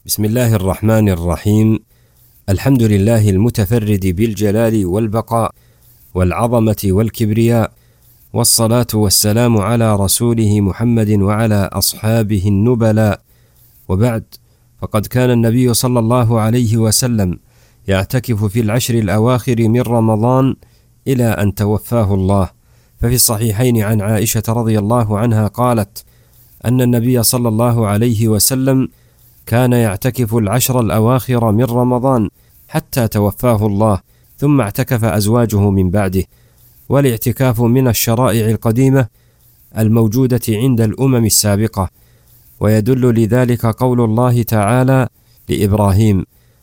بسم الله الرحمن الرحيم. الحمد لله المتفرد بالجلال والبقاء والعظمة والكبرياء، والصلاة والسلام على رسوله محمد وعلى أصحابه النبلاء، وبعد، فقد كان النبي صلى الله عليه وسلم يعتكف في العشر الأواخر من رمضان إلى أن توفاه الله. ففي الصحيحين عن عائشة رضي الله عنها قالت أن النبي صلى الله عليه وسلم كان يعتكف العشر الأواخر من رمضان حتى توفاه الله، ثم اعتكف أزواجه من بعده. والاعتكاف من الشرائع القديمة الموجودة عند الأمم السابقة، ويدل لذلك قول الله تعالى لإبراهيم: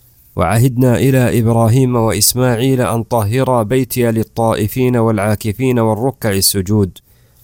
وعهدنا إلى إبراهيم وإسماعيل أن طهرا بيتي للطائفين والعاكفين والركع السجود.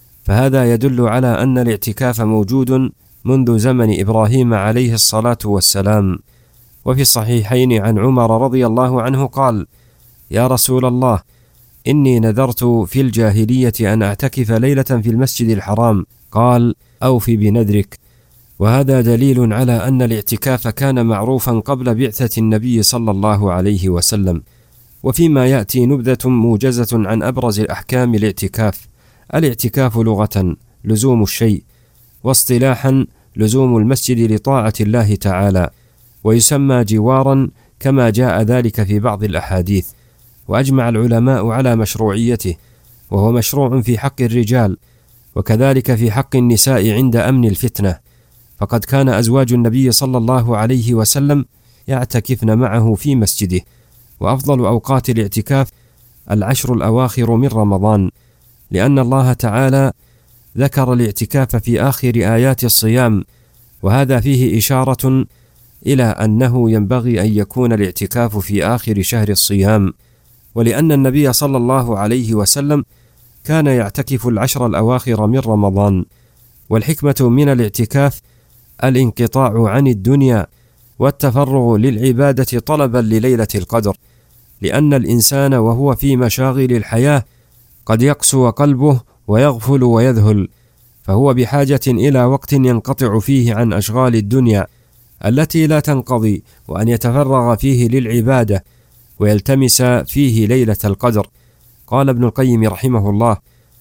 فهذا يدل على أن الاعتكاف موجود منذ زمن إبراهيم عليه الصلاة والسلام. وفي الصحيحين عن عمر رضي الله عنه قال: يا رسول الله، إني نذرت في الجاهلية أن أعتكف ليلة في المسجد الحرام. قال: أوفي بنذرك. وهذا دليل على أن الاعتكاف كان معروفا قبل بعثة النبي صلى الله عليه وسلم. وفيما يأتي نبذة موجزة عن أبرز الأحكام الاعتكاف. الاعتكاف لغة لزوم الشيء، واصطلاحا لزوم المسجد لطاعة الله تعالى، ويسمى جوارا كما جاء ذلك في بعض الأحاديث. وأجمع العلماء على مشروعيته، وهو مشروع في حق الرجال، وكذلك في حق النساء عند أمن الفتنة، فقد كان أزواج النبي صلى الله عليه وسلم يعتكفن معه في مسجده. وأفضل أوقات الاعتكاف العشر الأواخر من رمضان، لأن الله تعالى ذكر الاعتكاف في آخر آيات الصيام، وهذا فيه إشارة إلى أنه ينبغي أن يكون الاعتكاف في آخر شهر الصيام، ولأن النبي صلى الله عليه وسلم كان يعتكف العشر الأواخر من رمضان. والحكمة من الاعتكاف الانقطاع عن الدنيا والتفرغ للعبادة طلبا لليلة القدر، لأن الإنسان وهو في مشاغل الحياة قد يقسو قلبه ويغفل ويذهل، فهو بحاجة إلى وقت ينقطع فيه عن أشغال الدنيا التي لا تنقضي، وأن يتفرغ فيه للعبادة ويلتمس فيه ليلة القدر. قال ابن القيم رحمه الله: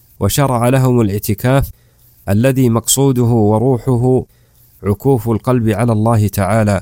وشرع لهم الاعتكاف الذي مقصوده وروحه عكوف القلب على الله تعالى،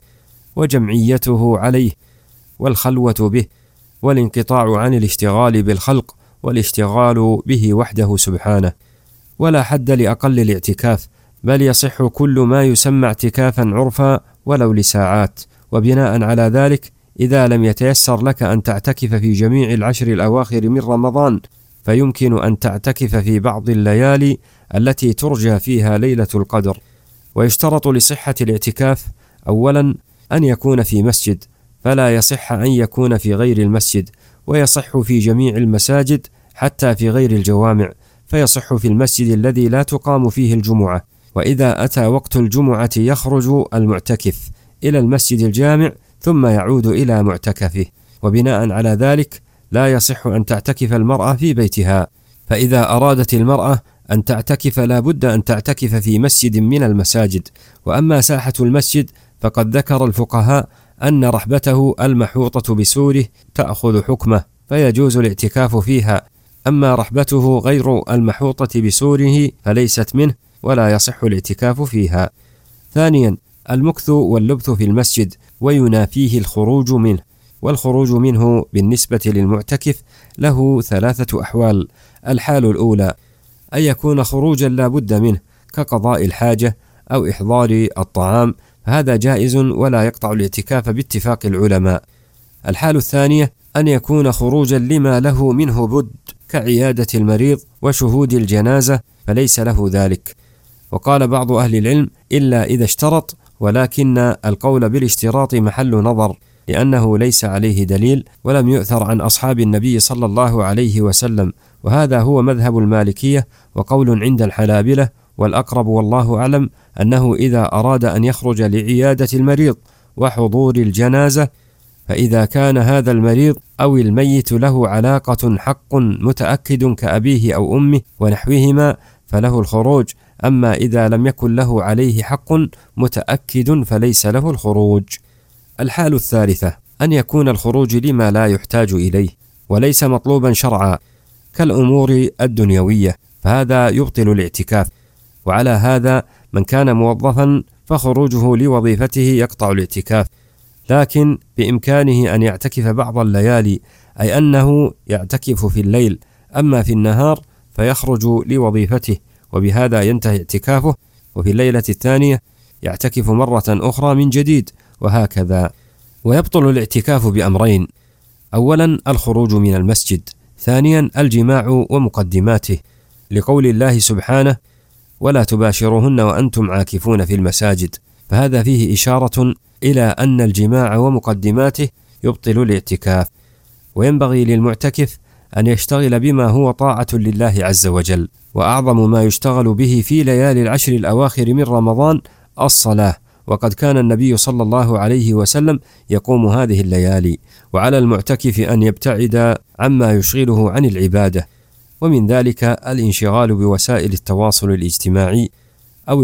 وجمعيته عليه، والخلوة به، والانقطاع عن الاشتغال بالخلق والاشتغال به وحده سبحانه. ولا حد لأقل الاعتكاف، بل يصح كل ما يسمى اعتكافا عرفا ولو لساعات. وبناء على ذلك، إذا لم يتيسر لك أن تعتكف في جميع العشر الأواخر من رمضان، فيمكن أن تعتكف في بعض الليالي التي ترجى فيها ليلة القدر. ويشترط لصحة الاعتكاف أولا أن يكون في مسجد، فلا يصح أن يكون في غير المسجد، ويصح في جميع المساجد حتى في غير الجوامع، فيصح في المسجد الذي لا تقام فيه الجمعة. وإذا أتى وقت الجمعة يخرج المعتكف إلى المسجد الجامع ثم يعود إلى معتكفه. وبناء على ذلك لا يصح أن تعتكف المرأة في بيتها، فإذا أرادت المرأة أن تعتكف لا بد أن تعتكف في مسجد من المساجد. وأما ساحة المسجد فقد ذكر الفقهاء أن رحبته المحوطة بسوره تأخذ حكمه، فيجوز الاعتكاف فيها. أما رحبته غير المحوطة بسوره فليست منه، ولا يصح الاعتكاف فيها. ثانيا، المكث واللبث في المسجد، وينافيه الخروج منه. والخروج منه بالنسبة للمعتكف له ثلاثة أحوال. الحال الأولى أن يكون خروجا لا بد منه، كقضاء الحاجة أو إحضار الطعام، فهذا جائز ولا يقطع الاعتكاف باتفاق العلماء. الحال الثانية أن يكون خروجا لما له منه بد، كعيادة المريض وشهود الجنازة، فليس له ذلك. وقال بعض أهل العلم: إلا إذا اشترط، ولكن القول بالاشتراط محل نظر، لأنه ليس عليه دليل، ولم يؤثر عن أصحاب النبي صلى الله عليه وسلم. وهذا هو مذهب المالكية وقول عند الحنابلة. والأقرب والله أعلم أنه إذا أراد أن يخرج لعيادة المريض وحضور الجنازة، فإذا كان هذا المريض أو الميت له علاقة حق متأكد كأبيه أو أمه ونحوهما فله الخروج. أما إذا لم يكن له عليه حق متأكد فليس له الخروج. الحال الثالثة أن يكون الخروج لما لا يحتاج إليه وليس مطلوبا شرعا كالأمور الدنيوية، فهذا يبطل الاعتكاف. وعلى هذا من كان موظفا فخروجه لوظيفته يقطع الاعتكاف، لكن بإمكانه أن يعتكف بعض الليالي، أي أنه يعتكف في الليل، أما في النهار فيخرج لوظيفته، وبهذا ينتهي اعتكافه، وفي الليلة الثانية يعتكف مرة أخرى من جديد، وهكذا. ويبطل الاعتكاف بأمرين: أولا الخروج من المسجد، ثانيا الجماع ومقدماته، لقول الله سبحانه: ولا تباشروهن وأنتم عاكفون في المساجد، فهذا فيه إشارة إلى أن الجماع ومقدماته يبطل الاعتكاف. وينبغي للمعتكف أن يشتغل بما هو طاعة لله عز وجل، وأعظم ما يشتغل به في ليالي العشر الأواخر من رمضان الصلاة، وقد كان النبي صلى الله عليه وسلم يقوم هذه الليالي، وعلى المعتكف أن يبتعد عما يشغله عن العبادة، ومن ذلك الانشغال بوسائل التواصل الاجتماعي أو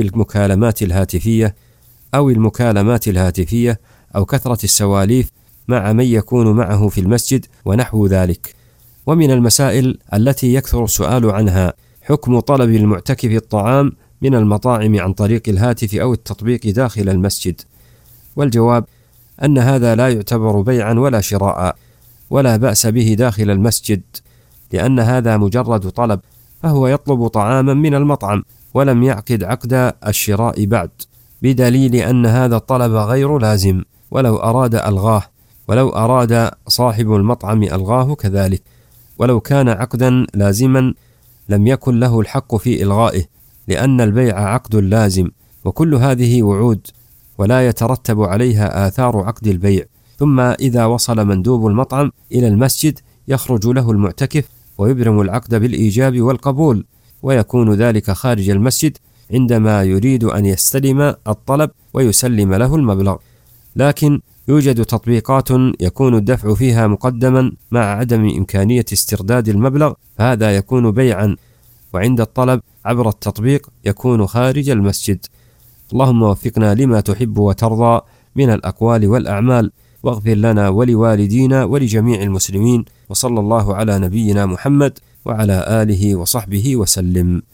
المكالمات الهاتفية أو كثرة السواليف مع من يكون معه في المسجد ونحو ذلك. ومن المسائل التي يكثر السؤال عنها حكم طلب المعتكف الطعام من المطاعم عن طريق الهاتف أو التطبيق داخل المسجد، والجواب أن هذا لا يعتبر بيعا ولا شراء، ولا بأس به داخل المسجد، لأن هذا مجرد طلب، فهو يطلب طعاما من المطعم ولم يعقد عقد الشراء بعد، بدليل أن هذا الطلب غير لازم، ولو أراد ألغاه، ولو أراد صاحب المطعم ألغاه كذلك، ولو كان عقدا لازما لم يكن له الحق في إلغائه، لأن البيع عقد لازم، وكل هذه وعود ولا يترتب عليها آثار عقد البيع. ثم إذا وصل مندوب المطعم إلى المسجد يخرج له المعتكف ويبرم العقد بالإيجاب والقبول، ويكون ذلك خارج المسجد عندما يريد أن يستلم الطلب ويسلم له المبلغ. لكن يوجد تطبيقات يكون الدفع فيها مقدما مع عدم إمكانية استرداد المبلغ، فهذا يكون بيعا، وعند الطلب عبر التطبيق يكون خارج المسجد. اللهم وفقنا لما تحب وترضى من الأقوال والأعمال، واغفر لنا ولوالدينا ولجميع المسلمين، وصلى الله على نبينا محمد وعلى آله وصحبه وسلم.